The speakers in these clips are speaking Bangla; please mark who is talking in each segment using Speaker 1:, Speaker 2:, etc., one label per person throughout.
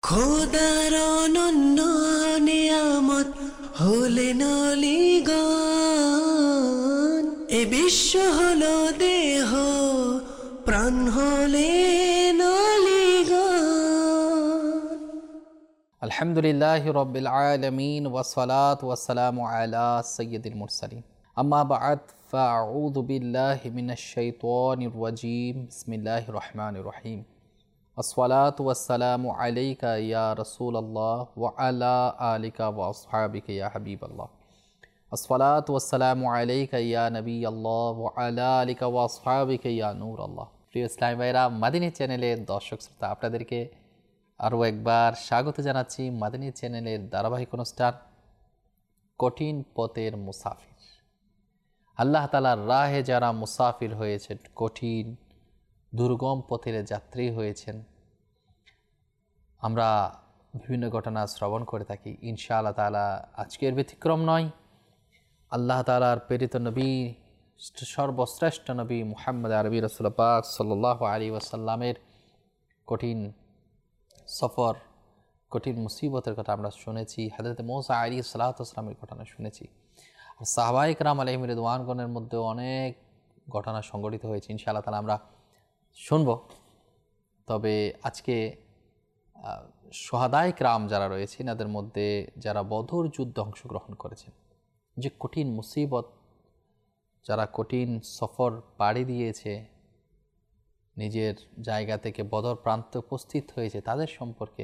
Speaker 1: খোদার অনন্য নিয়ামত হলেন অলিগণ, এ বিশ্ব হলো দেহ, প্রাণ হলেন অলিগণ।
Speaker 2: আলহামদুলিল্লাহি রাব্বিল আলামিন ওয়াসসালাতু ওয়াসসালামু আলা সাইয়্যিদিল মুরসালিন, আম্মা বা'দ, ফাআউযু বিল্লাহি মিনাশ শাইতানির রাজীম। বিসমিল্লাহির রহমানির রহিম। আসসালাতু ওয়াসসালামু আলাইকা ইয়া রাসূলাল্লাহ ওয়া আলা আলিকা ওয়া আসহাবিকা ইয়া হাবিবাল্লাহ। আসসালাতু ওয়াসসালামু আলাইকা ইয়া নবিয়াল্লাহ ওয়া আলা আলিকা ওয়া আসহাবিকা ইয়া নূরাল্লাহ। প্রিয় ইসলামী ভাইরা, মাদানী চ্যানেলের দর্শক শ্রোতা, আপনাদেরকে আরও একবার স্বাগত জানাচ্ছি মাদানী চ্যানেলের ধারাবাহিক অনুষ্ঠান কঠিন পথের মুসাফির। আল্লাহ তাআলার রাহে যারা মুসাফির হয়েছেন, কঠিন দুর্গম পথের যাত্রী হয়েছেন, আমরা বিভিন্ন ঘটনা শ্রবণ করে থাকি। ইনশাআল্লাহ তাআলা আজকের ব্যতিক্রম নয়। আল্লাহ তাআলার প্রেরিত নবী, সর্বশ্রেষ্ঠ নবী মুহাম্মদ আরবি রাসূল পাক সাল্লাল্লাহু আলাইহি ওয়াসাল্লামের কঠিন সফর, কঠিন মুসিবতের কথা আমরা শুনেছি। হযরত মূসা আলাইহিস সালাতু ওয়াস সালামের ঘটনা শুনেছি। আর সাহাবায়ে কেরাম আলাইহিম রিদওয়ানগণের মধ্যে অনেক ঘটনা সংঘটিত হয়েছে। ইনশাআল্লাহ তাআলা আমরা শুনব। তবে আজকে শুহাদায়ে কেরাম যারা রয়েছে, এনাদের মধ্যে যারা বদর যুদ্ধে অংশগ্রহণ করেছেন, যে কঠিন মুসিবত, যারা কঠিন সফর পাড়ি দিয়েছে, নিজের জায়গা থেকে বদর প্রান্তে উপস্থিত হয়েছে, তাদের সম্পর্কে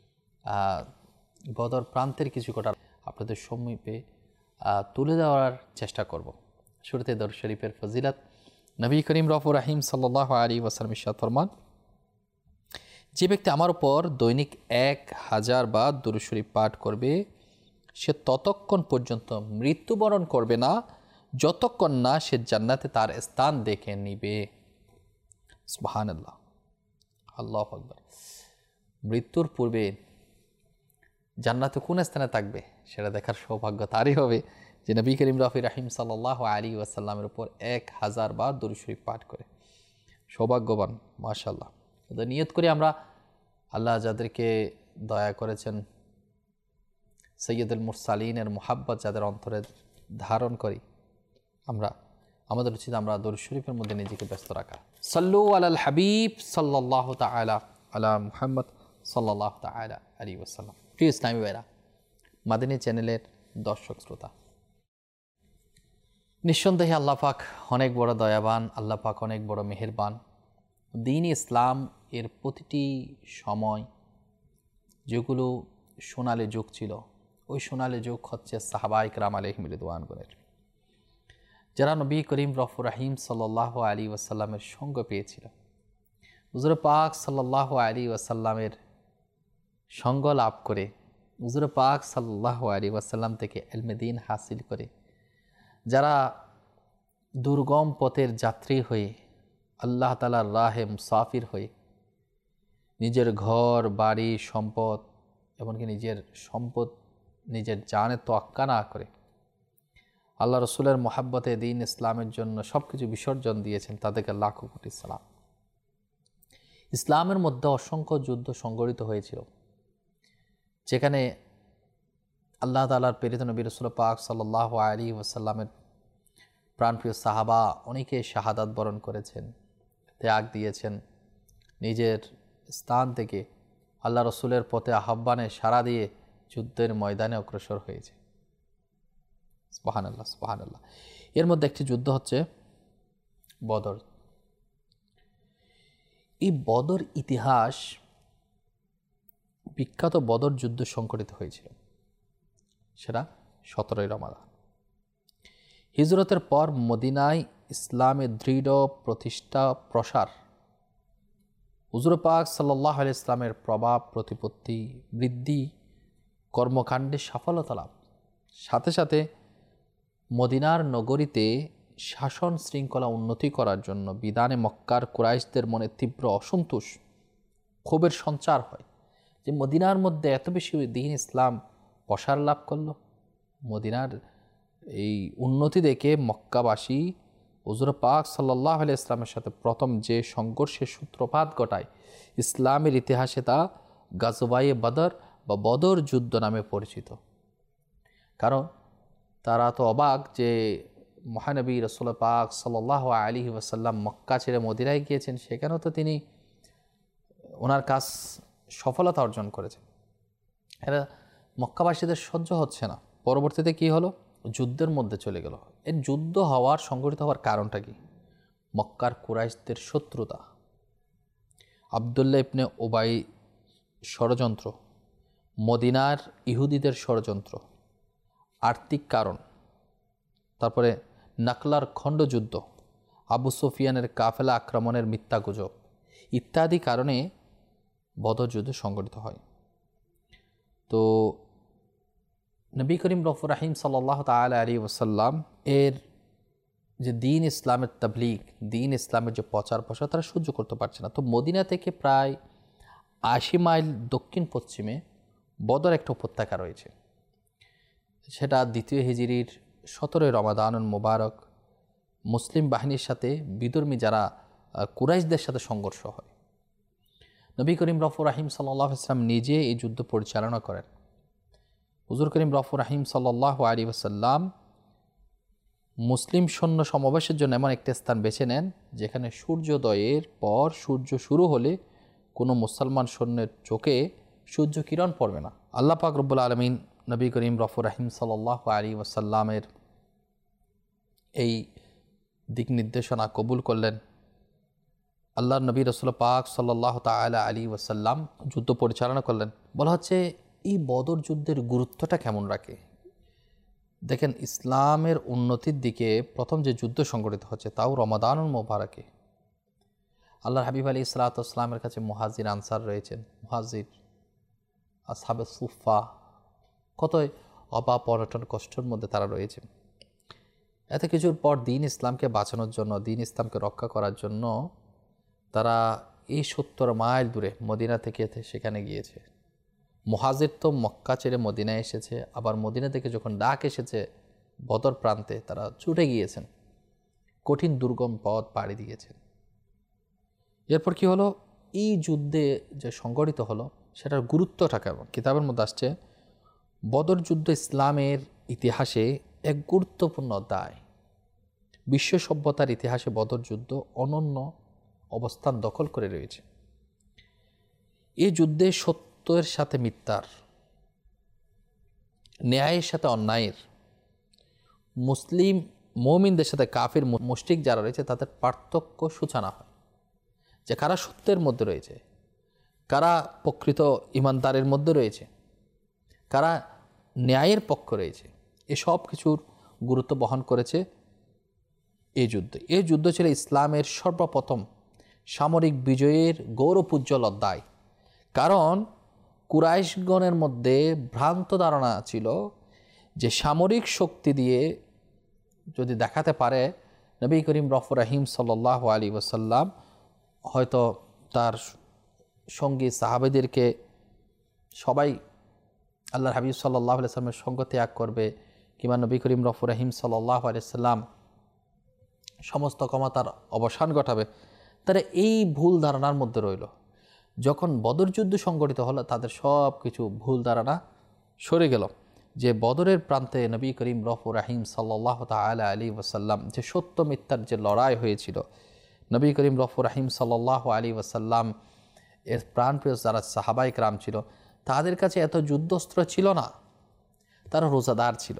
Speaker 2: বদর প্রান্তের কিছু কথা আপনাদের সমীপে তুলে দেওয়ার চেষ্টা করব। শুরুতে দরুদ শরীফের ফজিলত। নবী করিম রউফুর রহিম সাল্লাল্লাহু আলাইহি ওয়াসাল্লাম ইরশাদ ফরমান, যে ব্যক্তি আমার উপর দৈনিক 1000 বার দরুদ শরীফ পাঠ করবে, সে ততক্ষণ পর্যন্ত মৃত্যুবরণ করবে না যতক্ষণ না সে জান্নাতে তার স্থান দেখে নিবে। সুবহানাল্লাহ, আল্লাহু আকবার। মৃত্যুর পূর্বে জান্নাতে কোন স্থানে থাকবে সেটা দেখার সৌভাগ্য তারই হবে যে নবী করিম রউফুর রহিম সাল্লাল্লাহু আলাইহি ওয়াসাল্লামের উপর 1000 বার দরুদ শরীফ পাঠ করে। সৌভাগ্যবান, মাশাআল্লাহ। তো নিয়ত করি আমরা, আল্লাহ যাদেরকে দয়া করেছেন, সাইয়্যিদুল মুরসালিনের মুহাব্বত যাদের অন্তরে ধারণ করি, আমাদের উচিত আমরা দরুদ শরীফের মধ্যে নিজেকে ব্যস্ত রাখা। সাল্লু আলাল হাবিব সাল্লাল্লাহু তাআলা আলা মুহাম্মদ সাল্লাল্লাহু তাআলা আলাইহি ওয়াসাল্লাম। প্রিয় ইসলামী ভাইরা, মাদানী চ্যানেলের দর্শক শ্রোতা, নিঃসন্দেহে আল্লাহ পাক অনেক বড় দয়াবান, আল্লাহ পাক অনেক বড় মেহেরবান। দ্বীন ইসলাম এর প্রতিটি সময় যেগুলো সোনালী যুগ ছিল, ওই সোনালী যুগ হচ্ছে সাহাবায়ে কেরাম আলাইহিম রিদওয়ানগণের, যারা নবী করিম রউফুর রহিম সাল্লাল্লাহু আলাইহি ওয়াসাল্লামের সঙ্গ পেয়েছিল। হুজুর পাক সাল্লাল্লাহু আলাইহি ওয়াসাল্লামের সঙ্গ লাভ করে, হুজুর পাক সাল্লাল্লাহু আলাইহি ওয়াসাল্লাম থেকে ইলমে দ্বীন হাসিল করে, যারা দুর্গম পথের যাত্রী হয়ে, আল্লাহ তাআলার রাহে মুসাফির হয়ে, নিজের ঘর বাড়ি সম্পদ, এমনকি নিজের সম্পদ, নিজের জানের তোয়াক্কা না করে আল্লাহ রসুলের মোহাব্বতে দ্বীন ইসলামের জন্য সব কিছু বিসর্জন দিয়েছেন, তাদেরকে লাখো কোটি সালাম। ইসলামের মধ্যে অসংখ্য যুদ্ধ সংঘটিত হয়েছিল, যেখানে আল্লাহ তাআলার প্রেরিত নবী রাসূল পাক সাল্লাল্লাহু আলাইহি ওয়াসাল্লামের প্রাণপ্রিয় সাহাবা অনেকে শাহাদাত বরণ করেছেন, ত্যাগ দিয়েছেন, নিজের স্থান থেকে আল্লাহ রসুলের পথে আহ্বানে সাড়া দিয়ে যুদ্ধের ময়দানে অগ্রসর হয়েছে। সুবহানাল্লাহ, সুবহানাল্লাহ। এর মধ্যে একটি যুদ্ধ হচ্ছে বদর। এই বদর ইতিহাস, বিখ্যাত বদর যুদ্ধ সংঘটিত হয়েছিল, সেটা 17ই রমাদান। হিজরতের পর মদিনায় ইসলামের দৃঢ় প্রতিষ্ঠা প্রসার, হুজুর পাক সাল্লাল্লাহু আলাইহি ইসলামের প্রভাব প্রতিপত্তি বৃদ্ধি, কর্মকাণ্ডে সফলতা লাভ, সাথে সাথে মদিনার নগরীতে শাসন শৃঙ্খলা উন্নতি করার জন্য বিধানে মক্কার কুরাইশদের মনে তীব্র অসন্তোষ, ক্ষোভের সঞ্চার হয় যে মদিনার মধ্যে এত বেশি দ্বীন ইসলাম প্রসার লাভ করল। মদিনার এই উন্নতি দেখে মক্কাবাসী হুজুর পাক সাল্লাল্লাহু আলাইহি ইসলামের সাথে প্রথম যে সংঘর্ষের সূত্রপাত ঘটায়, ইসলামের ইতিহাসে তা গাজওয়ায়ে বদর বা বদর যুদ্ধ নামে পরিচিত। কারণ তারা তো অবাক যে মহানবী রাসূল পাক সাল্লাল্লাহু আলাইহি ওয়াসাল্লাম মক্কা ছেড়ে মদিনায় গিয়েছেন, সেখানেও তো তিনি ওনার কাজ সফলতা অর্জন করেছেন। এরা মক্কাবাসীদের সহ্য হচ্ছে না। পরবর্তীতে কি হলো? যুদ্ধের মধ্যে চলে গেল। এর যুদ্ধ হওয়ার, সংঘটিত হওয়ার কারণটা কি? মক্কার কুরাইশদের শত্রুতা, আবদুল্লাহ ইবনে উবাই ষড়যন্ত্র, মদিনার ইহুদিদের ষড়যন্ত্র, আর্থিক কারণ, তারপরে নাকলার খণ্ডযুদ্ধ, আবু সুফিয়ানের কাফেলা আক্রমণের মিথ্যা গুজব ইত্যাদি কারণে বদর যুদ্ধ সংঘটিত হয়। তো নবী করিম রফুর রাহিম সাল্লাল্লাহু তাআলা আলাইহি ওয়াসাল্লাম এর যে দিন ইসলামের তাবলীগ, দিন ইসলামের যে প্রচার প্রসার, তারা সহ্য করতে পারছে না। তো মদিনা থেকে প্রায় ৮০ মাইল দক্ষিণ পশ্চিমে বদর একটা উপত্যকা রয়েছে। সেটা দ্বিতীয় হিজরির ১৭ রমাদানুল মুবারক মুসলিম বাহিনীর সাথে বিধর্মী যারা কুরাইশদের সাথে সংঘর্ষ হয়। নবী করিম রফুর রাহিম সাল্লাল্লাহু আলাইহি ওয়াসাল্লাম নিজে এই যুদ্ধ পরিচালনা করেন। হুজুর করিম রফুর রাহিম সাল্লাল্লাহু আলাইহি ওয়াসাল্লাম মুসলিম সৈন্য সমাবেশের জন্য এমন একটা স্থান বেছে নেন যেখানে সূর্যোদয়ের পর সূর্য শুরু হলে কোনো মুসলমান সৈন্যের চোখে সূর্য কিরণ পড়বে না। আল্লাহ পাক রব্বুল আলামিন নবী করিম রফুর রাহিম সাল্লাল্লাহু আলাইহি ওয়াসাল্লামের এই দিক নির্দেশনা কবুল করলেন। আল্লাহ নবী রাসূল পাক সাল্লাল্লাহু তাআলা আলাইহি ওয়াসাল্লাম যুদ্ধ পরিচালনা করলেন। বলা হচ্ছে এই বদর যুদ্ধের গুরুত্বটা কেমন রাখে। দেখেন, ইসলামের উন্নতির দিকে প্রথম যে যুদ্ধ সংগঠিত হচ্ছে তাও রমাদানুল মুবারকে। আল্লাহর হাবিব আলাইহিস সালাতু ওয়াস সালামের কাছে মুহাজির আনসার রয়েছেন, মুহাজির আসহাবে সুফা, কত অভাব অনটন কষ্টের মধ্যে তারা রয়েছেন। এত কিছুর পর দিন ইসলামকে বাঁচানোর জন্য, দিন ইসলামকে রক্ষা করার জন্য তারা এই ৭০ মাইল দূরে মদিনা থেকে সেখানে গিয়েছে। মুহাজির তো মক্কা ছেড়ে মদিনায় এসেছে, আবার মদিনা থেকে যখন ডাক এসেছে বদর প্রান্তে তারা ছুটে গিয়েছেন, কঠিন দুর্গম পথ পাড়ি দিয়েছেন। এরপর কি হলো? এই যুদ্ধে যে সংগঠিত হলো সেটার গুরুত্বটা কেমন? কিতাবের মধ্যে আসছে বদর যুদ্ধ ইসলামের ইতিহাসে এক গুরুত্বপূর্ণ অধ্যায়। বিশ্ব সভ্যতার ইতিহাসে বদর যুদ্ধ অনন্য অবস্থান দখল করে রয়েছে। এই যুদ্ধে সত্যের সাথে মিথ্যার, ন্যায়ের সাথে অন্যায়ের, মুসলিম মুমিনদের সাথে কাফির মুশরিক যারা রয়েছে তাদের পার্থক্য সূচনা হয়, যে কারা সত্যের মধ্যে রয়েছে, কারা প্রকৃত ইমানদারের মধ্যে রয়েছে, কারা ন্যায়ের পক্ষ রয়েছে। এসব কিছুর গুরুত্ব বহন করেছে এই যুদ্ধ। এই যুদ্ধ ছিল ইসলামের সর্বপ্রথম সামরিক বিজয়ের গৌরবোজ্জ্বল অধ্যায়। কারণ কুরাইশগণের মধ্যে ভ্রান্ত ধারণা ছিল যে সামরিক শক্তি দিয়ে যদি দেখাতে পারে নবী করিম রফুর রাহিম সাল্লাল্লাহু আলাইহি ওয়াসাল্লাম হয়তো তার সঙ্গী সাহাবেদেরকে সবাই আল্লাহর হাবিব সাল্লাল্লাহু আলাইহি ওয়াসাল্লামের সঙ্গ ত্যাগ করবে, কিংবা নবী করিম রফুর রাহিম সাল্লাল্লাহু আলাইহি ওয়াসাল্লাম সমস্ত ক্ষমতার অবসান ঘটাবে। তারা এই ভুল ধারণার মধ্যে রইল। যখন বদর যুদ্ধ সংগঠিত হলো তাদের সব কিছু ভুল ধারণা সরে গেল, যে বদরের প্রান্তে নবী করিম রফুর রাহিম সাল্লাল্লাহু তাআলা আলাইহি ওয়াসাল্লাম যে সত্য মিথ্যার যে লড়াই হয়েছিল, নবী করিম রফুর রাহিম সাল্লাল্লাহু আলাইহি ওয়াসাল্লাম এর প্রাণপ্রিয় যারা সাহাবায়ে কেরাম ছিল তাদের কাছে এত যুদ্ধস্ত্র ছিল না। তারা রোজাদার ছিল,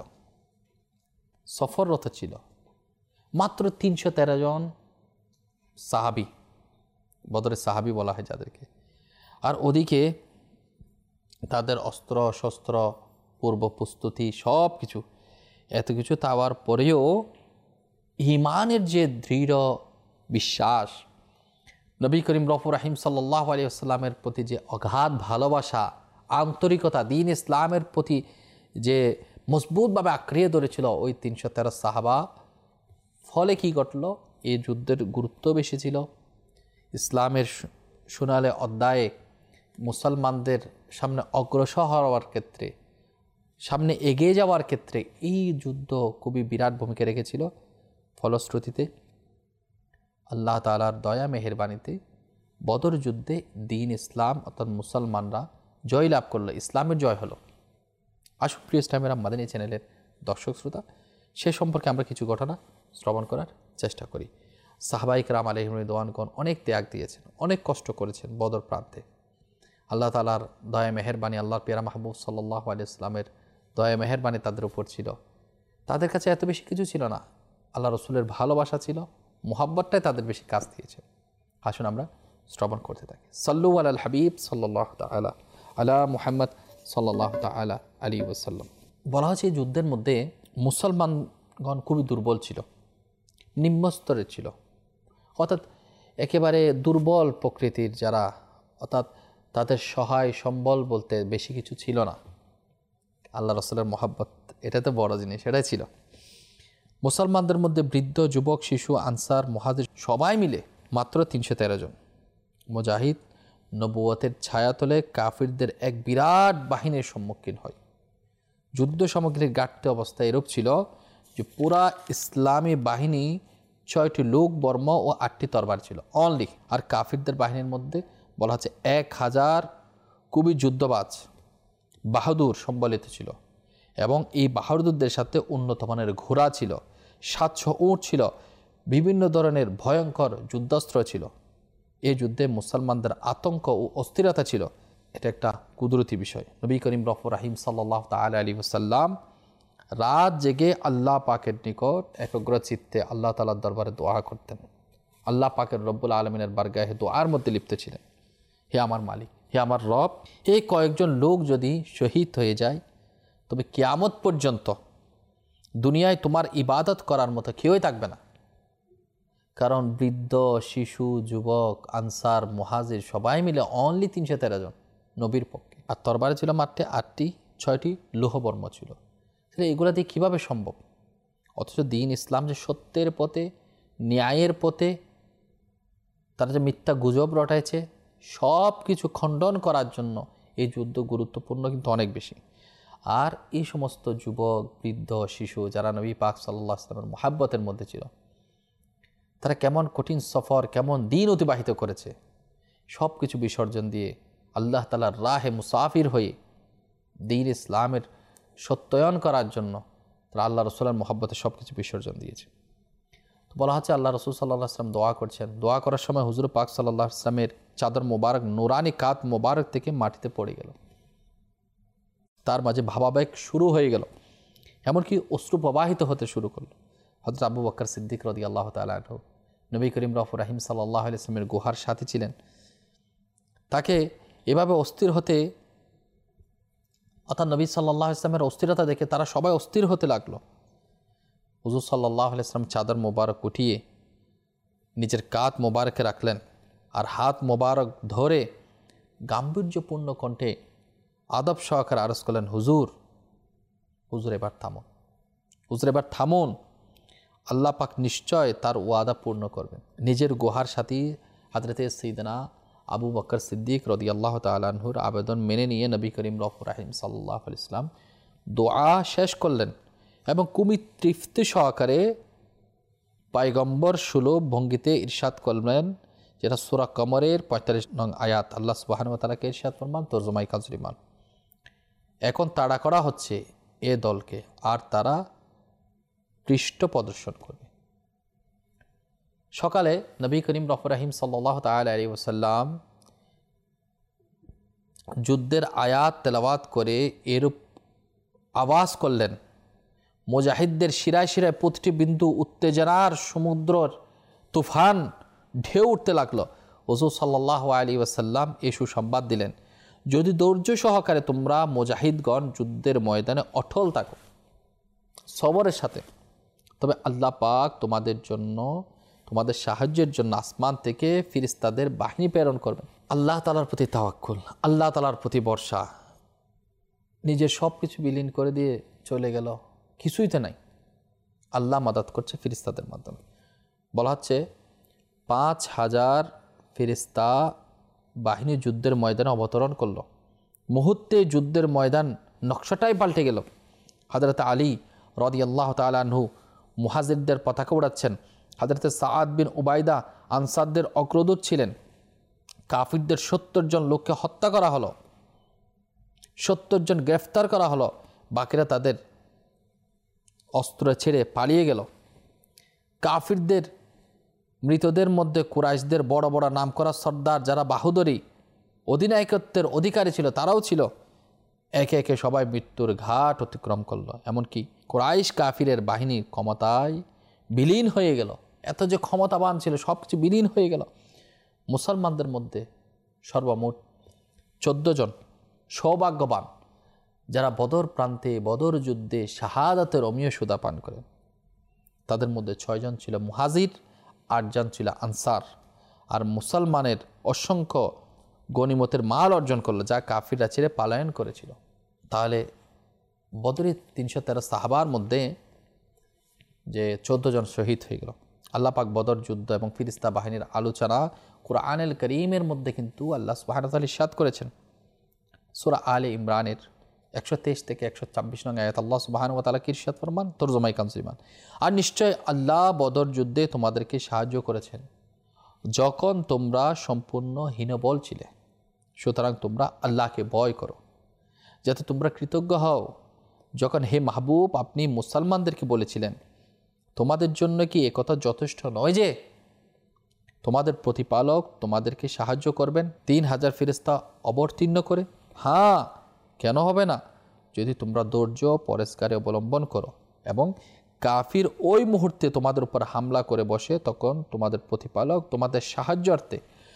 Speaker 2: সফররত ছিল। মাত্র ৩১৩ জন সাহাবি, বদরের সাহাবি বলা হয় যাদেরকে। আর ওদিকে তাদের অস্ত্র শস্ত্র, পূর্ব প্রস্তুতি, সব কিছু, এত কিছু পাওয়ার পরেও ঈমানের যে দৃঢ় বিশ্বাস, নবী করিম রফুর রাহিম সাল্লাল্লাহু আলাইহি ওয়াসাল্লামের প্রতি যে অগাধ ভালোবাসা, আন্তরিকতা, দিন ইসলামের প্রতি যে মজবুতভাবে আঁকড়িয়ে ধরেছিল ওই ৩১৩ সাহাবা, ফলে কি ঘটল? এই যুদ্ধের গুরুত্ব বেশি ছিল। ইসলামের সোনালে অধ্যায়ে মুসলমানদের সামনে অগ্রসর হওয়ার ক্ষেত্রে, সামনে এগিয়ে যাওয়ার ক্ষেত্রে এই যুদ্ধ খুবই বিরাট ভূমিকা রেখেছিল। ফলশ্রুতিতে আল্লাহ তাআলার দয়া মেহেরবানিতে বদর যুদ্ধে দিন ইসলাম অর্থাৎ মুসলমানরা জয় লাভ করলো, ইসলামের জয় হলো। আসুন প্রিয় ইসলামের মাদানী চ্যানেলের দর্শক শ্রোতা, সে সম্পর্কে আমরা কিছু ঘটনা শ্রবণ করার চেষ্টা করি। সাহাবায়ে কেরাম আলাইহিম রিদওয়ানগণ অনেক ত্যাগ দিয়েছেন, অনেক কষ্ট করেছেন বদর প্রান্তে। আল্লাহ তাআলার দয়া মেহেরবানি, আল্লাহর পেয়ারা মাহবুব সাল্লাল্লাহু আলাইহি ওয়াসাল্লামের দয়া মেহেরবানি তাদের উপর ছিল। তাদের কাছে এত বেশি কিছু ছিল না, আল্লাহ রসুলের ভালোবাসা ছিল, মুহাব্বতটাই তাদের বেশি কাজ দিয়েছে। আসুন আমরা শ্রবণ করতে থাকি। সাল্লু আলাল হাবিব সাল্লাল্লাহু তাআলা আলা মুহাম্মদ সাল্লাল্লাহু তাআলা আলাইহি ওয়াসাল্লাম। বলা হচ্ছে এই যুদ্ধের মধ্যে মুসলমানগণ খুবই দুর্বল ছিল, নিম্নস্তরের ছিল, অর্থাৎ একেবারে দুর্বল প্রকৃতির যারা, অর্থাৎ তাদের সহায় সম্বল বলতে বেশি কিছু ছিল না। আল্লাহ রসুলের মহাব্বত এটা তো বড় জিনিস, এটাই ছিল। মুসলমানদের মধ্যে বৃদ্ধ, যুবক, শিশু, আনসার, মুহাজির সবাই মিলে মাত্র 313 জন। মুজাহিদ নবুয়তের ছায়াতলে কাফিরদের এক বিরাট বাহিনীর সম্মুখীন হয়। যুদ্ধ সামগ্রীর ঘাটতি অবস্থা এরূপ ছিল যে পুরা ইসলামী বাহিনী 6টি লোক বর্ম ও 8টি তরবার ছিল অনলি। আর কাফিরদের বাহিনীর মধ্যে বলা হচ্ছে 1000 খুবই যুদ্ধবাজ বাহাদুর সম্বলিত ছিল, এবং এই বাহাদুরদের সাথে উন্নত মানের ঘোড়া ছিল, 700 উট ছিল, বিভিন্ন ধরনের ভয়ঙ্কর যুদ্ধাস্ত্র ছিল। এই যুদ্ধে মুসলমানদের আতঙ্ক ও অস্থিরতা ছিল, এটা একটা কুদরতি বিষয়। নবী করিম রফুর রাহিম সাল্লাল্লাহু তাআলা আলাইহি ওয়াসাল্লাম রাত জেগে আল্লাহ পাকের নিকট একগ্র চিত্তে আল্লাহ তাআলার দরবারে দোয়া করতেন। আল্লাহ পাকের রব্বুল আলমিনের বারগাহে দোয়ার মধ্যে লিপ্ত ছিলেন। হে আমার মালিক, হে আমার রব, এই কয়েকজন লোক যদি শহীদ হয়ে যায় তবে কিয়ামত পর্যন্ত দুনিয়ায় তোমার ইবাদত করার মতো কেউই থাকবে না। কারণ বৃদ্ধ, শিশু, যুবক, আনসার, মুহাজির সবাই মিলে অনলি 313 জন নবীর পক্ষে, আর তরবারে ছিল মাত্র 8টি, 6টি লোহবর্ম ছিল। তাহলে এগুলা দিয়ে কীভাবে সম্ভব? অথচ দিন ইসলাম যে সত্যের পথে, ন্যায়ের পথে, তারা যে মিথ্যা গুজব রটাইছে, সব কিছু খণ্ডন করার জন্য এই যুদ্ধ গুরুত্বপূর্ণ কিন্তু অনেক বেশি। আর এই সমস্ত যুবক, বৃদ্ধ, শিশু যারা নবী পাক সাল্লাল্লাহু আলাইহি ওয়াসাল্লামের মুহাব্বতের মধ্যে ছিল, তারা কেমন কঠিন সফর, কেমন দিন অতিবাহিত করেছে, সব কিছু বিসর্জন দিয়ে আল্লাহ তাআলার রাহে মুসাফির হয়ে দিন ইসলামের সত্যায়ন করার জন্য তারা আল্লাহ রসুলের মুহাব্বতে সব কিছু বিসর্জন দিয়েছে। তো বলা হচ্ছে আল্লাহ রসুল সাল্লাল্লাহু আলাইহি ওয়াসাল্লাম দোয়া করছেন। দোয়া করার সময় হুজুর পাক সাল্লাল্লাহু আলাইহি ওয়াসাল্লামের চাদর মোবারক, নুরানি কাত মোবারক থেকে মাটিতে পড়ে গেল, তার মাঝে ভাবাবেগ শুরু হয়ে গেল, এমনকি অশ্রু প্রবাহিত হতে শুরু করলো। হযরত আবু বকর সিদ্দিক রাদিয়াল্লাহু তাআলা আনহু নবী করিম রফুর রাহিম সাল্লাল্লাহু আলাইহি ওয়াসাল্লামের গুহার সাথী ছিলেন। তাকে এভাবে অস্থির হতে, অর্থাৎ নবী সাল্লাল্লাহু আলাইহি ওয়াসাল্লামের অস্থিরতা দেখে তারা সবাই অস্থির হতে লাগলো। হুজুর সাল্লাল্লাহু আলাইহি ওয়াসাল্লাম চাদর মোবারক উঠিয়ে নিজের কাঁধ মোবারকে রাখলেন, আর হাত মোবারক ধরে গাম্ভীর্যপূর্ণ কণ্ঠে আদব সহকারে আরজ করলেন, হুজুর, হুজুর এবার থামুন, হুজুর এবার থামুন, আল্লাহ পাক নিশ্চয় তার ওয়াদা পূর্ণ করবেন। নিজের গুহার সাথী হযরতে সাইয়েদনা আবু বকর সিদ্দিক রাদিয়াল্লাহু তাআলা আনহুর আবেদন মেনে নিয়ে নবী করিম রফুর রাহিম সাল্লাল্লাহু আলাইহি ওয়াসাল্লাম দোয়া শেষ করলেন এবং কুমি তৃপ্তি সহকারে পয়গম্বর সুলভ ভঙ্গিতে ইরশাদ করলেন, যেটা সূরা কমরের 45 নং আয়াত। আল্লাহ সুবহানাহু ওয়া তাআলাকে ইরশাদ ফরমান, তরজমায়ে কাজরিমান, এখন তাড়া করা হচ্ছে এ দলকে, আর তারা পৃষ্ঠ প্রদর্শন করবে। সকালে নবী করিম রফুর রাহিম সাল্লাল্লাহু তাআলা আলাইহি ওয়াসাল্লাম যুদ্ধের আয়াত তেলাওয়াত করে এরূপ আওয়াজ করলেন, মুজাহিদদের শিরায় শিরায় প্রতিটি বিন্দু উত্তেজনার সমুদ্রের তুফান ঢেউ উঠতে লাগলো। হুজুর সাল্লাল্লাহু আলাইহি ওয়াসাল্লাম এই সুসংবাদ দিলেন, যদি ধৈর্য সহকারে তোমরা মুজাহিদগণ যুদ্ধের ময়দানে অটল থাকো সবরের সাথে, তবে আল্লাহ পাক তোমাদের জন্য, তোমাদের সাহায্যের জন্য আসমান থেকে ফিরিস্তাদের বাহিনী প্রেরণ করবেন। আল্লাহ তাআলার প্রতি তাওয়াক্কুল, আল্লাহ তাআলার প্রতি ভরসা, নিজের সব কিছু বিলীন করে দিয়ে চলে গেল, কিছুই তো নাই, আল্লাহ মাদাদ করছে ফিরিস্তাদের মাধ্যমে। বলা হচ্ছে 5000 ফিরিস্তা বাহিনী যুদ্ধের ময়দানে অবতরণ করলো। মুহূর্তে যুদ্ধের ময়দান নকশাটাই পাল্টে গেল। হযরত আলী রাদিয়াল্লাহু তাআলা আনহু মুহাজিরদের পতাকা উড়াচ্ছেন, হযরত সাআদ বিন উবাইদা আনসারদের অগ্রদূত ছিলেন। কাফিরদের 70 জন লোককে হত্যা করা হলো। 70 জন গ্রেফতার করা হলো, বাকিরা তাদের অস্ত্র ছেড়ে পালিয়ে গেল। কাফিরদের মৃতদের মধ্যে কুরাইশদের বড় বড় নামকরা সর্দার যারা বাহুদরী অধিনায়কত্বের অধিকারী ছিল তারাও ছিল। একে একে সবাই মৃত্যুর ঘাট অতিক্রম করলো। এমনকি কুরাইশ কাফিরের বাহিনীর ক্ষমতায় বিলীন হয়ে গেল। এত যে ক্ষমতাবান ছিল সব কিছু বিলীন হয়ে গেল। মুসলমানদের মধ্যে সর্বমোট 14 জন সৌভাগ্যবান যারা বদর প্রান্তে বদর যুদ্ধে শাহাদাতের অমীয় সুদা পান করেন। তাদের মধ্যে 6 জন ছিল মুহাজির, 8 জন ছিল আনসার। আর মুসলমানের অসংখ্য গনিমতের মাল অর্জন করলো যা কাফিররা ছেড়ে পলায়ন করেছিল। তাহলে বদরের 313 সাহাবার মধ্যে যে 14 জন শহীদ হয়ে গেল। আল্লাহ পাক বদর যুদ্ধ এবং ফিরিস্তা বাহিনীর আলোচনা কুরআনুল কারীমের মধ্যে কিন্তু আল্লাহ সুবহানাহু ওয়া তাআলা ইরশাদ করেছেন। সূরা আলে ইমরানের 123 থেকে 126 নং আয়াত আল্লাহ সুবহানাহু ওয়া তাআলা কি ইরশাদ ফরমান? তরজমায়ে কানজিমান, আর নিশ্চয় আল্লাহ বদর যুদ্ধে তোমাদেরকে সাহায্য করেছেন যখন তোমরা সম্পূর্ণ হীনবল ছিলে। সুতরাং তোমরা আল্লাহকে ভয় করো যাতে তোমরা কৃতজ্ঞ হও। যখন হে মাহবুব আপনি মুসলমানদেরকে বলেছিলেন, তোমাদের জন্য কি একথা যথেষ্ট নয় যে তোমাদের প্রতিপালক তোমাদেরকে সাহায্য করবেন 3000 ফেরেশতা অবতীর্ণ করে? হ্যাঁ, কেন হবে না, যদি তোমরা ধৈর্য পরস্কারে অবলম্বন করো এবং কাফির ওই মুহূর্তে তোমাদের উপর হামলা করে বসে, তখন তোমাদের প্রতিপালক তোমাদের সাহায্যার্থে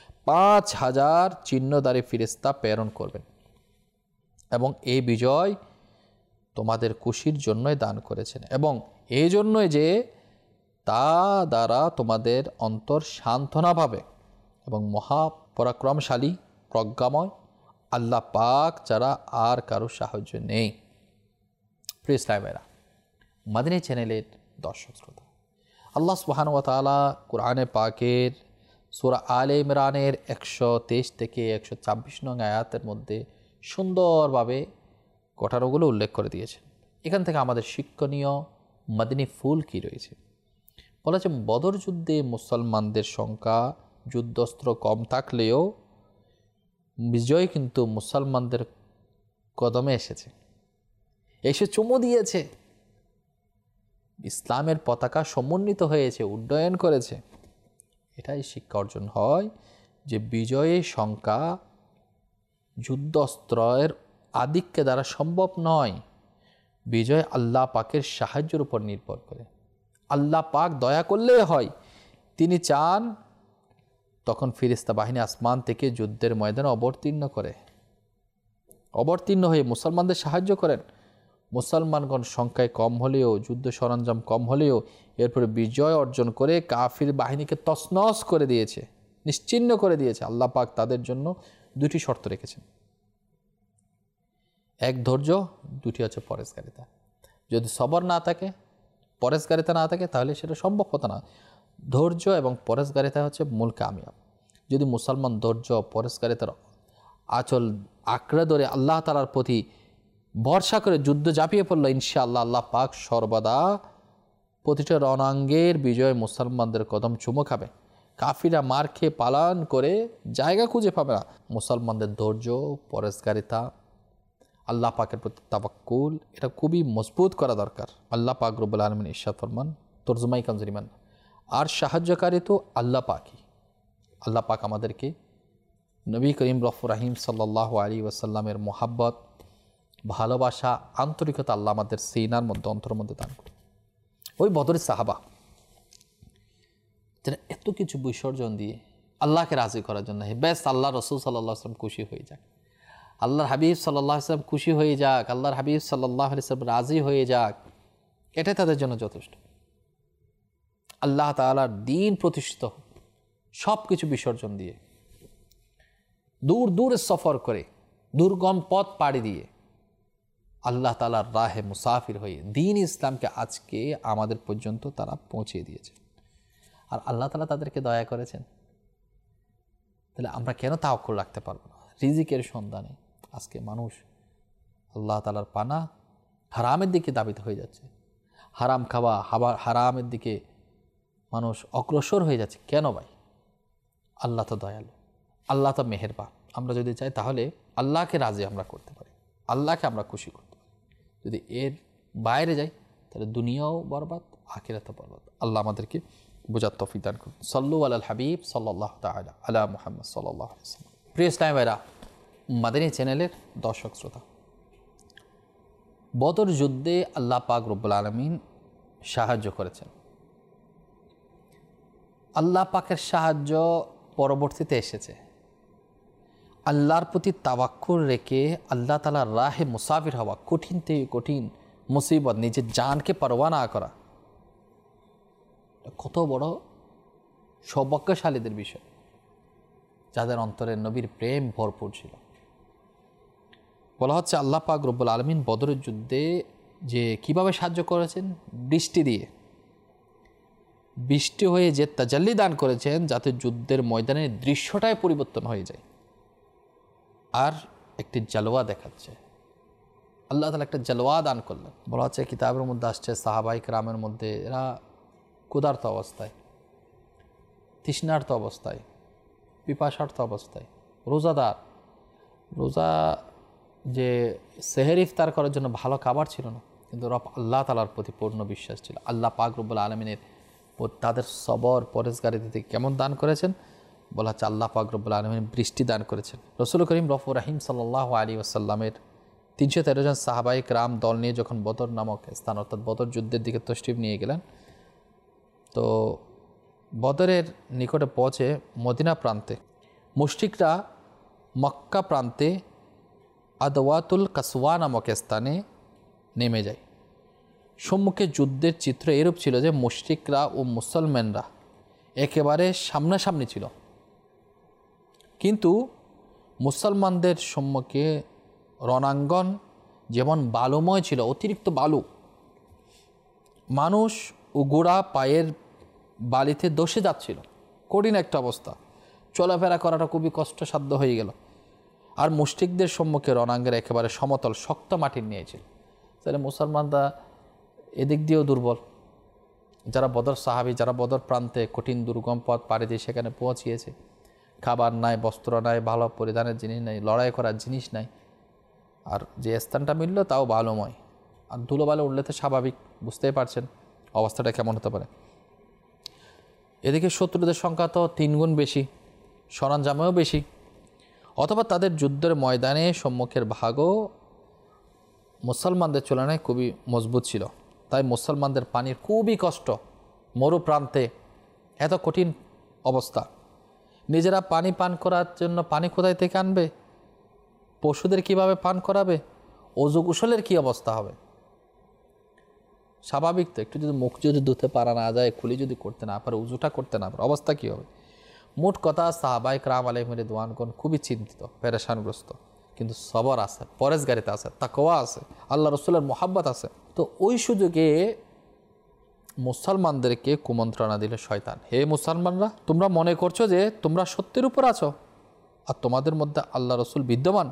Speaker 2: 5000 চিহ্নধারী ফেরেশতা প্রেরণ করবেন এবং এই বিজয় তোমাদের খুশির জন্যই দান করেছেন এবং এই জন্যই যে তা দ্বারা তোমাদের অন্তর সান্ত্বনা পাবে এবং মহাপরাক্রমশালী প্রজ্ঞাময় আল্লাহ পাক যারা আর কারো সাহায্য নেই। প্রিয় ইসলামেরা, মাদানী চ্যানেলের দর্শক শ্রোতা, আল্লাহ সুবহানাহু ওয়া তাআলা কোরআনে পাকের সূরা আলে ইমরানের 123 থেকে 126 নং আয়াতের মধ্যে সুন্দরভাবে ঘটনাগুলো উল্লেখ করে দিয়েছেন। এখান থেকে আমাদের শিক্ষণীয় মাদানী ফুল কি রয়েছে? বলেছে বদর যুদ্ধে মুসলমানদের সংখ্যা যুদ্ধস্ত্র কম থাকলেও বিজয় কিন্তু মুসলমানদের কদমে এসে চুমু দিয়েছে। ইসলামের পতাকা সমুন্নীত হয়েছে, উড্ডয়ন করেছে। এটাই শিক্ষা অর্জন হয় যে বিজয়ের সংখ্যা যুদ্ধস্ত্রের আধিক্য দ্বারা সম্ভব নয়। বিজয় আল্লাহ পাকের সাহায্যের উপর নির্ভর করে। আল্লাহ পাক দয়া করলে হয়, তিনি চান তখন ফেরেশতা বাহিনী আসমান থেকে যুদ্ধের ময়দানে অবতীর্ণ হয়ে মুসলমানদের সাহায্য করেন। মুসলমানগণ সংখ্যায় কম হলেও, যুদ্ধ সরঞ্জাম কম হলেও এরপরে বিজয় অর্জন করে কাফির বাহিনীকে তছনছ করে দিয়েছে, নিশ্চিহ্ন করে দিয়েছে। আল্লাহ পাক তাদের জন্য 2টি শর্ত রেখেছেন। এক ধৈর্য, 2টি হচ্ছে পরেশকারিতা। যদি সবর না থাকে, পরেশকারিতা না থাকে, তাহলে সেটা সম্ভব হতো না। ধৈর্য এবং পরেশকারিতা হচ্ছে মূল কামিয়াব। যদি মুসলমান ধৈর্য পরেশকারিতার আঁচল আঁকড়ে ধরে আল্লাহ তাআলার প্রতি ভরসা করে যুদ্ধ ঝাঁপিয়ে পড়লো, ইনশাআল্লাহ আল্লাহ পাক সর্বদা প্রতিটা রণাঙ্গের বিজয় মুসলমানদের কদম চুমো খাবে। কাফিরা মার খেয়ে পালান করে জায়গা খুঁজে পাবে না। মুসলমানদের ধৈর্য, পরেশকারিতা, আল্লাহ পাকের প্রতি তাওয়াক্কুল, এটা খুবই মজবুত করা দরকার। আল্লাহ পাক রব্বুল আলামিন ইরশাদ ফরমান, তরজমায়ে কানজিমান, আর সাহায্যকারী তো আল্লাহ পাকই। আল্লাহ পাক আমাদেরকে নবী করিম রফুর রাহিম সাল্লাল্লাহু আলাইহি ওয়াসাল্লামের মোহাব্বত, ভালোবাসা, আন্তরিকতা আল্লাহ আমাদের সিনার মধ্যে, অন্তরের মধ্যে দান করে। ওই বদরের সাহাবা যারা এত কিছু বিসর্জন দিয়ে আল্লাহকে রাজি করার জন্য, ব্যাস আল্লাহ রসুল সাল্লাল্লাহু আলাইহি ওয়াসাল্লাম খুশি হয়ে যাক, আল্লাহর হাবিব সাল্লাল্লাহু আলাইহি ওয়াসাল্লাম খুশি হয়ে যাক, আল্লাহর হাবিব সাল্লাল্লাহু আলাইহি ওয়াসাল্লাম রাজি হয়ে যাক, এটাই তাদের জন্য যথেষ্ট। আল্লাহ তাআলার দ্বীন প্রতিষ্ঠিত, সব কিছু বিসর্জন দিয়ে, দূর দূরে সফর করে, দুর্গম পথ পাড়ি দিয়ে আল্লাহ তাআলার রাহে মুসাফির হয়ে দ্বীন ইসলামকে আজকে আমাদের পর্যন্ত তারা পৌঁছে দিয়েছে। আর আল্লাহ তাআলা তাদেরকে দয়া করেছেন। তাহলে আমরা কেন তাওয়াক্কুল রাখতে পারবো না? রিজিকের সন্ধানে আজকে মানুষ আল্লাহ তাআলার পানা হারামের দিকে ধাবিত হয়ে যাচ্ছে। হারাম খাওয়া, হারামের দিকে মানুষ অগ্রসর হয়ে যাচ্ছে। কেন ভাই? আল্লাহ তো দয়ালু, আল্লাহ তো মেহেরবান। আমরা যদি চাই তাহলে আল্লাহকে রাজি আমরা করতে পারি। আল্লাহকে আমরা খুশি করতে পারি। যদি এর বাইরে যাই তাহলে দুনিয়াও বরবাদ, আখিরাতও বরবাদ। আল্লাহ আমাদেরকে বোঝার তৌফিক দান করুন। সাল্লু আলাল হাবিব সাল্লাল্লাহু তাআলা আলা মুহাম্মদ সাল্লাল্লাহু আলাইহি ওয়াসাল্লাম। প্রিয় ইসলামী ভাইরা, মাদানী চ্যানেলের দর্শক শ্রোতা, বদর যুদ্ধে আল্লাহ পাক রব্বুল আলামিন সাহায্য করেছেন। আল্লাহ পাকের সাহায্য পরবর্তীতে এসেছে। আল্লাহর প্রতি তাওয়াক্কুল রেখে আল্লাহ তাআলার রাহে মুসাফির হওয়া, কঠিন থেকে কঠিন মুসিবত নিজের জানকে পরোয়া না করা, কত বড় সৌভাগ্যশালীদের বিষয়, যাদের অন্তরে নবীর প্রেম ভরপুর ছিল। বলা হচ্ছে আল্লাহ পাক রব্বুল আলামিন বদরের যুদ্ধে যে কিভাবে সাহায্য করেছেন, বৃষ্টি দিয়ে, বৃষ্টি হয়ে যে তাজাল্লি দান করেছেন যাতে যুদ্ধের ময়দানের দৃশ্যটাই পরিবর্তন হয়ে যায় আর একটি জালওয়া দেখাচ্ছে। আল্লাহ তাআলা একটা জালওয়া দান করলেন। বলা হচ্ছে কিতাবের মধ্যে আসছে সাহাবায়ে কেরামের মধ্যে এরা ক্ষুধার্ত অবস্থায়, তৃষ্ণার্ত অবস্থায়, পিপাসার্ত অবস্থায়, রোজা যে সেহের ইফতার করার জন্য ভালো খাবার ছিল না, কিন্তু রব আল্লাহ তাআলার প্রতি পূর্ণ বিশ্বাস ছিল। আল্লাহ পাক রব্বুল আলামিনের তাদের সবর পরেজগারিতা থেকে কেমন দান করেছেন বলা হচ্ছে আল্লাহ পাক রব্বুল আলামিন বৃষ্টি দান করেছেন। রাসূল করিম রউফুর রহিম সাল্লাল্লাহু আলাইহি ওয়াসাল্লামের 313 জন সাহাবায়ে কেরাম দল নিয়ে যখন বদর নামক স্থান অর্থাৎ বদর যুদ্ধের দিকে তশরিফ নিয়ে গেলেন, তো বদরের নিকটে পৌঁছে মদিনা প্রান্তে মুশরিকরা মক্কা প্রান্তে আদওয়াতুল কাসওয়া নামক স্থানে নেমে যায়। সম্মুখে যুদ্ধের চিত্র এরূপ ছিল যে মুশরিকরা ও মুসলমানরা একেবারে সামনাসামনি ছিল, কিন্তু মুসলমানদের সম্মুখে রণাঙ্গন যেমন বালুময় ছিল, অতিরিক্ত বালু, মানুষ ও গোড়া পায়ের বালিতে দশে যাচ্ছিল, কঠিন একটা অবস্থা, চলাফেরা করাটা খুবই কষ্টসাধ্য হয়ে গেল। আর মুশরিকদের সম্মুখে রণাঙ্গের একেবারে সমতল শক্ত মাটি নিয়েছিল। তাহলে মুসলমানরা এদিক দিয়েও দুর্বল, যারা বদর সাহাবী, যারা বদর প্রান্তে কঠিন দুর্গম পথ পাড়ি দিয়ে সেখানে পৌঁছিয়েছে, খাবার নাই, বস্ত্র নাই, ভালো পরিধানের জিনিস নাই, লড়াই করার জিনিস নাই, আর যে স্থানটা মিলল তাও বালুময়, আর ধুলোবালু উঠলে তো স্বাভাবিক, বুঝতেই পারছেন অবস্থাটা কেমন হতে পারে। এদিকে শত্রুদের সংখ্যা তো 3 গুণ বেশি, সরঞ্জামেও বেশি, অথবা তাদের যুদ্ধের ময়দানে সম্মুখের ভাগও মুসলমানদের তুলনায় খুবই মজবুত ছিল। তাই মুসলমানদের পানির খুবই কষ্ট, মরু প্রান্তে এত কঠিন অবস্থা, নিজেরা পানি পান করার জন্য পানি কোথায় থেকে আনবে, পশুদের কিভাবে পান করাবে, অজু গোসলের কী অবস্থা হবে। স্বাভাবিক তো, একটু যদি মুখ যদি ধুতে পারা না যায়, খুলি যদি করতে না পারে, উজুটা করতে না পারে, অবস্থা কী হবে। মোট কথা সাহাবায়ে কেরাম আলাইহিম রিদওয়ানগণ খুবই চিন্তিত, পেরেশানগ্রস্ত, কিন্তু সবর আছে, পরেজগারিতা আছে, তাকওয়া আছে, আল্লাহ রসুলের মোহাব্বত আছে। তো ওই সুযোগে মুসলমানদেরকে কুমন্ত্রণা দিল শয়তান, হে মুসলমানরা, তোমরা মনে করছো যে তোমরা সত্যের উপর আছো আর তোমাদের মধ্যে আল্লাহ রসুল বিদ্যমান,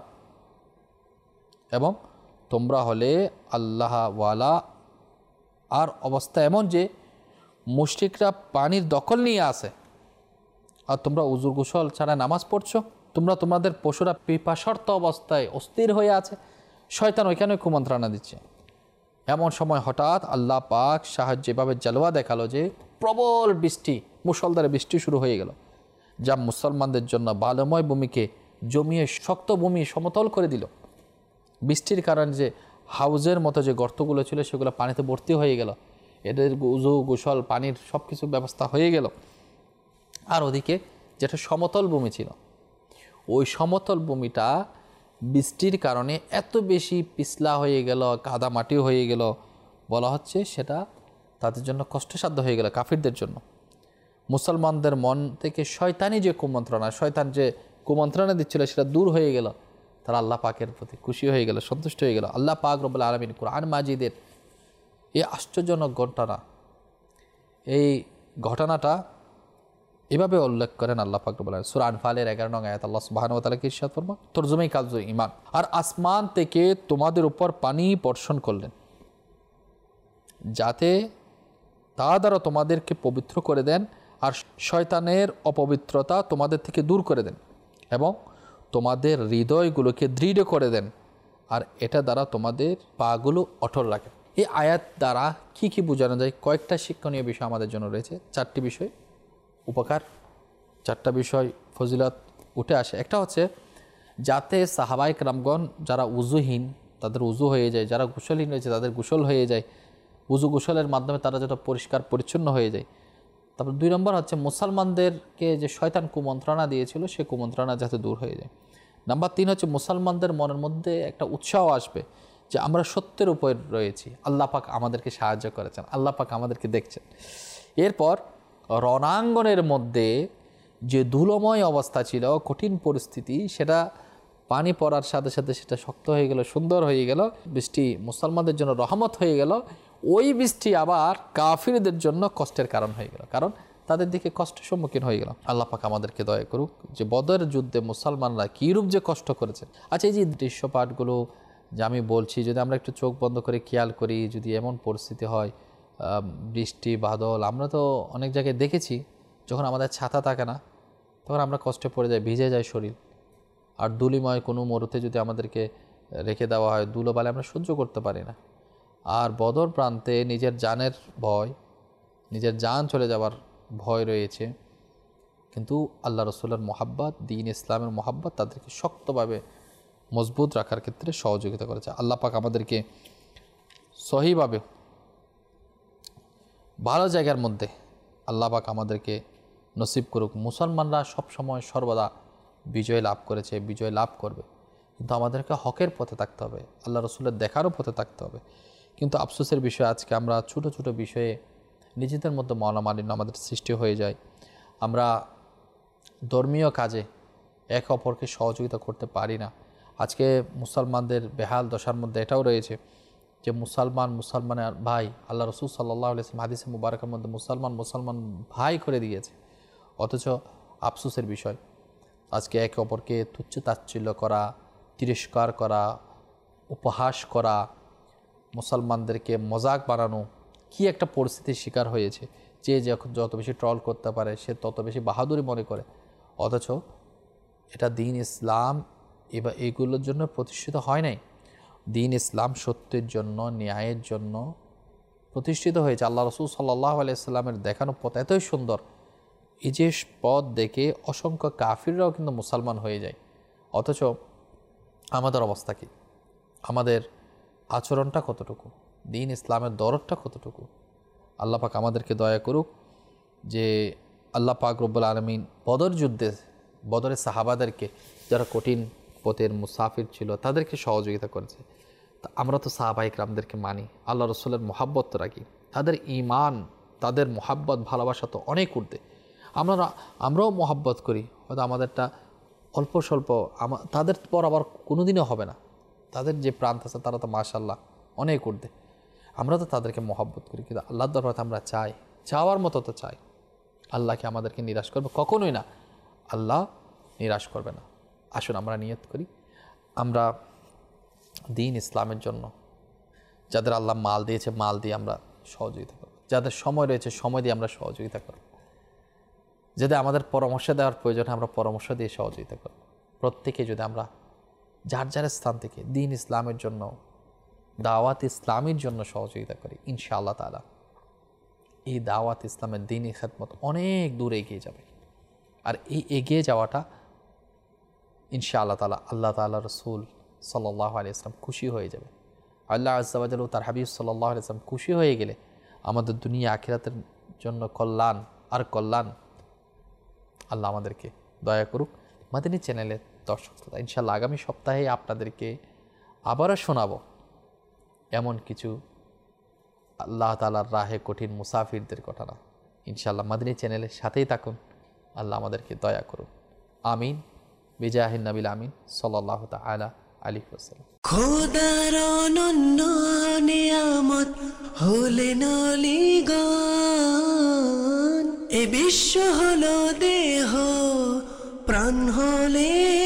Speaker 2: এবং তোমরা হলে আল্লাহওয়ালা, আর অবস্থা এমন যে মুশরিকরা পানির দখল নিয়ে আসে আর তোমরা উজু গোসল ছাড়া নামাজ পড়ছো, তোমরা তোমাদের পশুরা পিপাসার্ত অবস্থায় অস্থির হয়ে আছে। শয়তান ওইখানে কুমন্ত্রণা দিচ্ছে। এমন সময় হঠাৎ আল্লাহ পাক সাহায্য এভাবে জালওয়া দেখালো যে প্রবল বৃষ্টি, মুষলধারে বৃষ্টি শুরু হয়ে গেল, যা মুসলমানদের জন্য বালুময় ভূমিকে জমিয়ে শক্ত ভূমি সমতল করে দিল। বৃষ্টির কারণে যে হাউজের মতো যে গর্তগুলো ছিল সেগুলো পানিতে ভর্তি হয়ে গেল, এদের উজু গোসল পানির সব কিছুর ব্যবস্থা হয়ে গেল। আর ওদিকে যেটা সমতল ভূমি ছিল, ওই সমতল ভূমিটা বৃষ্টির কারণে এত বেশি পিছলা হয়ে গেল, কাদা মাটি হয়ে গেল, বলা হচ্ছে সেটা তাদের জন্য কষ্টসাধ্য হয়ে গেল কাফিরদের জন্য। মুসলমানদের মন থেকে শয়তানি যে কুমন্ত্রণা, শয়তান যে কুমন্ত্রণা দিচ্ছিল সেটা দূর হয়ে গেল, তারা আল্লাহ পাকের প্রতি খুশি হয়ে গেল, সন্তুষ্ট হয়ে গেল। আল্লাহ পাক রব্বুল আলামিন কুরআন মাজিদের এই আশ্চর্যজনক ঘটনা, এই ঘটনাটা এভাবে উল্লেখ করেন আল্লাহ পাক রব্বুল আলামিন সূরা আনফালের 11 নং আয়াত। আল্লাহ সুবহানাহু ওয়া তাআলা কি ইরশাদ ফরমান, তরজমায়ে কালজুল ঈমান, আর আসমান থেকে তোমাদের উপর পানি বর্ষণ করলেন যাতে তা দ্বারা তোমাদেরকে পবিত্র করে দেন আর শয়তানের অপবিত্রতা তোমাদের থেকে দূর করে দেন এবং তোমাদের হৃদয়গুলোকে দৃঢ় করে দেন আর এটা দ্বারা তোমাদের পাগুলো অটল রাখে। এই আয়াত দ্বারা কি কি বোঝানো যায়? কয়েকটা শিক্ষণীয় বিষয় আমাদের জন্য রয়েছে। 4টি বিষয় উপকার, 4টা বিষয় ফজিলত উঠে আসে। একটা হচ্ছে যাতে সাহাবায়ে কেরামগণ যারা উজুহীন তাদের উজু হয়ে যায়, যারা গোসলহীন রয়েছে তাদের গোসল হয়ে যায়, উজু গোসলের মাধ্যমে তারা যত পরিষ্কার পরিচ্ছন্ন হয়ে যায়। তারপর 2 নম্বর হচ্ছে মুসলমানদেরকে যে শয়তান কুমন্ত্রণা দিয়েছিল সে কুমন্ত্রণা যাতে দূর হয়ে যায়। নাম্বার 3 হচ্ছে মুসলমানদের মনের মধ্যে একটা উৎসাহ আসবে যে আমরা সত্যের উপর রয়েছি, আল্লাহ পাক আমাদেরকে সাহায্য করেছেন, আল্লাহ পাক আমাদেরকে দেখছেন। এরপর রণাঙ্গনের মধ্যে যে ধুলোময় অবস্থা ছিল, কঠিন পরিস্থিতি, সেটা পানি পড়ার সাথে সাথে সেটা শক্ত হয়ে গেল, সুন্দর হয়ে গেল, বৃষ্টি মুসলমানদের জন্য রহমত হয়ে গেল। ওই বৃষ্টি আবার কাফিরদের জন্য কষ্টের কারণ হয়ে গেল, কারণ তাদের দিকে কষ্টের সম্মুখীন হয়ে গেল। আল্লাহ পাক আমাদেরকে দয়া করুক যে বদরের যুদ্ধে মুসলমানরা কীরূপ যে কষ্ট করেছে। আচ্ছা, এই যে দৃশ্যপাটগুলো যে আমি বলছি, যদি আমরা একটু চোখ বন্ধ করে খেয়াল করি, যদি এমন পরিস্থিতি হয় বৃষ্টি বাদল, আমরা তো অনেক জায়গায় দেখেছি যখন আমাদের ছাতা থাকে না তখন আমরা কষ্টে পড়ে যাই, ভিজে যায় শরীর। আর ধুলিময় কোনো মরুতে যদি আমাদেরকে রেখে দেওয়া হয়, ধুলোবালি আমরা সহ্য করতে পারি না। আর বদর প্রান্তে নিজের জানের ভয়, নিজের জান চলে যাওয়ার ভয় রয়েছে, কিন্তু আল্লাহ রসুলের মহাব্বত, দ্বীন ইসলামের মহাব্বত তাদেরকে শক্তভাবে মজবুত রাখার ক্ষেত্রে সহযোগিতা করেছে। আল্লাহ পাক আমাদেরকে সহিভাবে ভালো জায়গার মধ্যে আল্লাহ পাক আমাদেরকে নসিব করুক। মুসলমানরা সবসময় সর্বদা বিজয় লাভ করেছে, বিজয় লাভ করবে, কিন্তু আমাদেরকে হকের পথে থাকতে হবে, আল্লাহ রসুলের দেখারও পথে থাকতে হবে। কিন্তু আফসোসের বিষয়, আজকে আমরা ছোট ছোট বিষয়ে নিজেদের মধ্যে মনোমালিন্য আমাদের সৃষ্টি হয়ে যায়। আমরা ধর্মীয় কাজে একে অপরকে সহযোগিতা করতে পারি না। আজকে মুসলমানদের বেহাল দশার মধ্যে এটাও রয়েছে যে মুসলমানের ভাই, আল্লাহ রসুল সাল্লাল্লাহু আলাইহি ওয়াসাল্লাম হাদিসে মুবারকের মধ্যে মুসলমান ভাই করে দিয়েছে। অথচ আফসোসের বিষয়, আজকে একে অপরকে তুচ্ছ তাচ্ছিল্য করা, তিরস্কার করা, উপহাস করা, মুসলমানদেরকে মজাক বানানো, কি একটা পরিস্থিতির শিকার হয়েছে। যে যত বেশি ট্রল করতে পারে সে তত বেশি বাহাদুরি মনে করে। অথচ এটা দ্বীন ইসলাম এইগুলোর জন্য প্রতিষ্ঠিত হয় নাই। দ্বীন ইসলাম সত্যের জন্য, ন্যায়ের জন্য প্রতিষ্ঠিত হয়েছে। আল্লাহ রসুল সাল্লাল্লাহু আলাইহি ওয়াসাল্লামের দেখানো পথ এতই সুন্দর, এই যে পথ দেখে অসংখ্য কাফিররাও কিন্তু মুসলমান হয়ে যায়। অথচ আমাদের অবস্থা কি? আমাদের আচরণটা কতটুকু? দ্বীন ইসলামের দরদটা কতটুকু? আল্লাহ পাক আমাদেরকে দয়া করুক যে আল্লাহ পাক রব্বুল আলামিন বদর যুদ্ধে বদরের সাহাবাদেরকে, যারা কঠিন পথের মুসাফির ছিল, তাদেরকে সহযোগিতা করেছে। তা আমরা তো সাহাবায়ে কেরামদেরকে মানি, আল্লাহ রসুলের মহাব্বত তো রাখি, তাদের ঈমান, তাদের মহাব্বত, ভালোবাসা তো অনেক ঊর্ধ্বে। আমরাও মহাব্বত করি, হয়তো আমাদেরটা অল্প স্বল্প, তাদের পর আবার কোনোদিনও হবে না। তাদের যে প্রান্ত আছে তারা তো মাশাআল্লাহ অনেক ঊর্ধ্বে। আমরা তো তাদেরকে মহাব্বত করি, কিন্তু আল্লাহর দরবারে আমরা চাই, চাওয়ার মতো তো চাই। আল্লাহকে আমাদেরকে নিরাশ করবে? কখনোই না, আল্লাহ নিরাশ করবে না। আসুন আমরা নিয়ত করি, আমরা দ্বীন ইসলামের জন্য যাদের আল্লাহ মাল দিয়েছে, মাল দিয়ে আমরা সহযোগিতা করব। যাদের সময় রয়েছে, সময় দিয়ে আমরা সহযোগিতা করব। যদি আমাদের পরামর্শ দেওয়ার প্রয়োজন, আমরা পরামর্শ দিয়ে সহযোগিতা করব। প্রত্যেকে যদি আমরা যার যার স্থান থেকে দ্বীন ইসলামের জন্য, দাওয়াত ইসলামের জন্য সহযোগিতা করি, ইনশাআল্লাহ তাআলা এই দাওয়াত ইসলামের দ্বীনি খেদমত অনেক দূর এগিয়ে যাবে। আর এই এগিয়ে যাওয়াটা ইনশাআল্লাহ তাআলা আল্লাহ তাআলা রসুল সাল্লাল্লাহু আলাইহি ওয়াসাল্লাম খুশি হয়ে যাবে। আল্লাহ আযজা ওয়া জাল্লা তার হাবিব সাল্লাল্লাহু আলাইহি ওয়াসাল্লাম খুশি হয়ে গেলে আমাদের দুনিয়া আখিরাতের জন্য কল্যাণ আর কল্যাণ। আল্লাহ আমাদেরকে দয়া করুক। মাদানী চ্যানেলের দর্শক শ্রোতা, ইনশাআল্লাহ আগামী সপ্তাহে আপনাদেরকে আবারও শোনাবো এমন কিছু আল্লাহ তাআলার রাহে কঠিন মুসাফিরদের ঘটনা। ইনশাআল্লাহ মাদানী চ্যানেলের সাথেই থাকুন। আল্লাহ আমাদেরকে দয়া করুন। আমিন বিজাহিন নবিল আমিন সাল্লাল্লাহু তাআলা আলাইহি ওয়াসাল্লাম।
Speaker 1: খোদার অনন্য নিয়ামত হলেন অলিগণ, এ বিশ্ব হলো দেহ, প্রাণ হলে